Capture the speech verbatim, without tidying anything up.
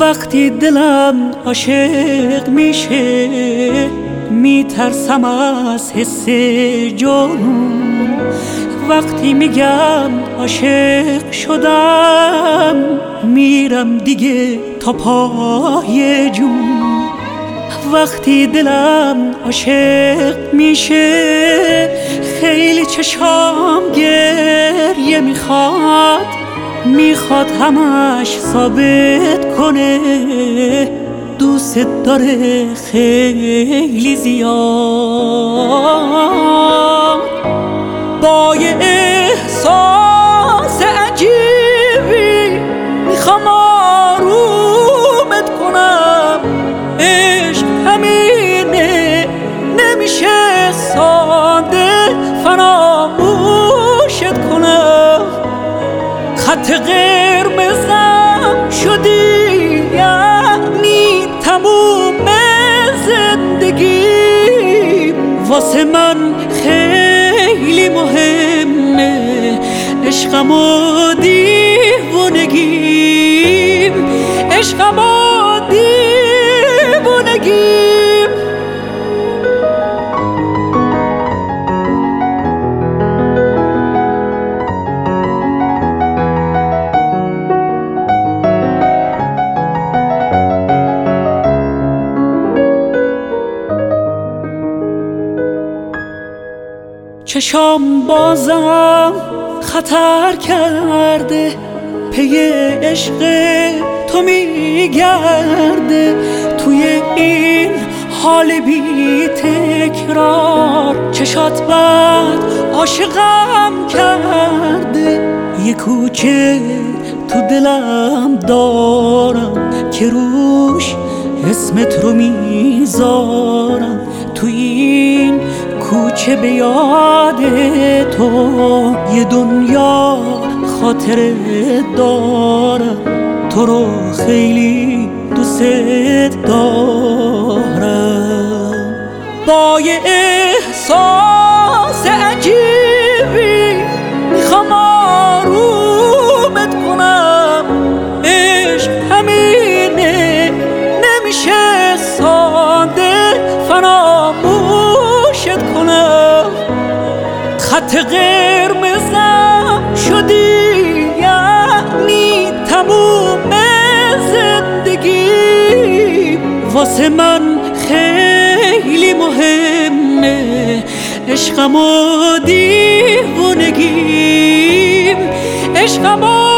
وقتی دلم عاشق میشه میترسم از حس جنون. وقتی میگم عاشق شدم میرم دیگه تا پای جون. وقتی دلم عاشق میشه خیلی چشام گریه میخواد، میخواد همش ثابت کنه دوست داره خیلی زیاد. با یه احساس عجیبی میخوام آرومت کنم، عشق همینه نمیشه ساده فراموشت کنم. خط قرمزم شدی یعنی تموم زندگی، واسه من خیلی مهمه عشقم و دیوونگیم، عشقم و دیوونگیم. چشام بازم خطر کرده، پی عشق تو میگرده. توی این حال بی تکرار چشات بد عاشقم کرده. یه کوچه تو دلم دارم که روش اسمت رو میذارم. تو این کوچه به یاد تو یه دنیا خاطره دارم، تو رو خیلی دوست دارم. با یه احساس عجیبی میخوام آرومت کنم، عشق همینه نمیشه ساده فراموشت کنم. خط قرمزم شدی یعنی تموم زندگی، واسه من خیلی مهمه عشقم و دیوونگیم، عشقم و